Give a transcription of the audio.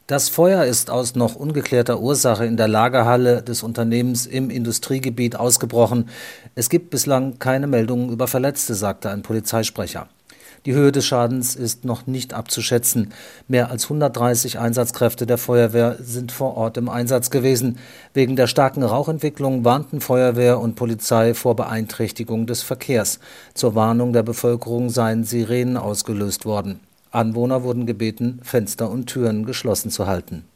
Das Feuer ist aus noch ungeklärter Ursache in der Lagerhalle des Unternehmens im Industriegebiet ausgebrochen. Es gibt bislang keine Meldungen über Verletzte, sagte ein Polizeisprecher. Die Höhe des Schadens ist noch nicht abzuschätzen. Mehr als 130 Einsatzkräfte der Feuerwehr sind vor Ort im Einsatz gewesen. Wegen der starken Rauchentwicklung warnten Feuerwehr und Polizei vor Beeinträchtigung des Verkehrs. Zur Warnung der Bevölkerung seien Sirenen ausgelöst worden. Anwohner wurden gebeten, Fenster und Türen geschlossen zu halten.